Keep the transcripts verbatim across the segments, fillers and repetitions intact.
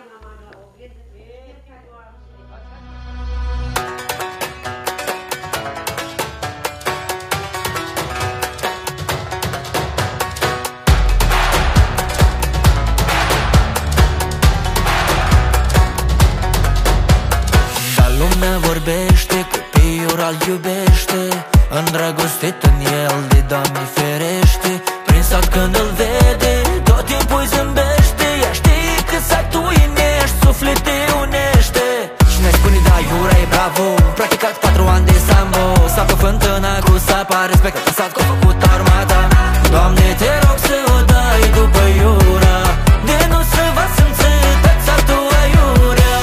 Lumea vorbește că pe Iural iubește, îndrăgostit în el de Doamne ferește. Prin sat când îl vede, tot timpul îi zâmbește. Ea știe că satul e nești, suflet te unește. Și ne spune da, Iura e bravo, practicat patru ani de sambo. Sapă fântâna cu sapa, respectă în sat că a făcut armata. Doamne, te rog să o dai după Iura, de nu se va simți tot satul aiurea.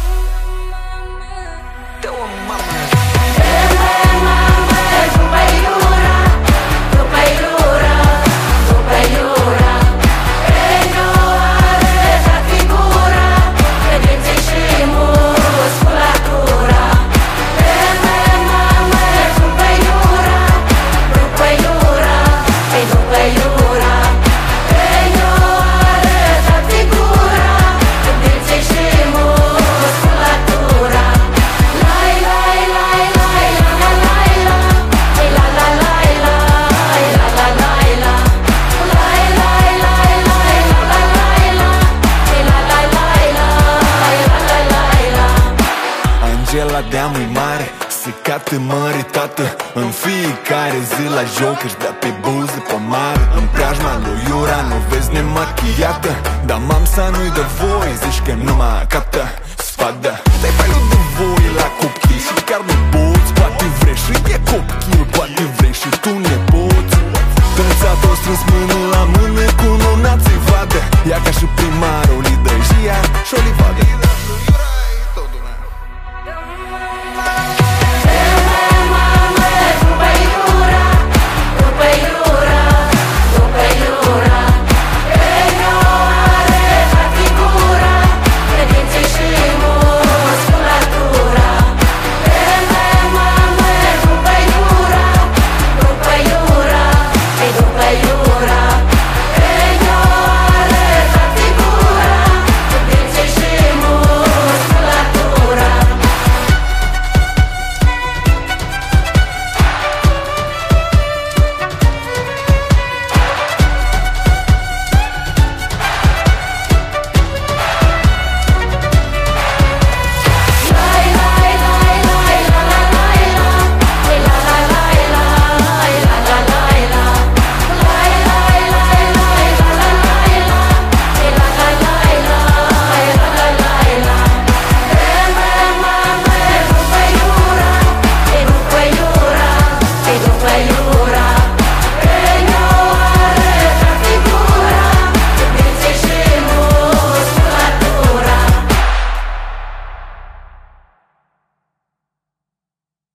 Angela de-amui mare, se cată măritată în fiecare zi la joc, își dea pe buze pomară. În preajma lui Iura nu vezi nemachiată, dar mamsa nu-i dă voie, zici că nu m-a captă sfat, da.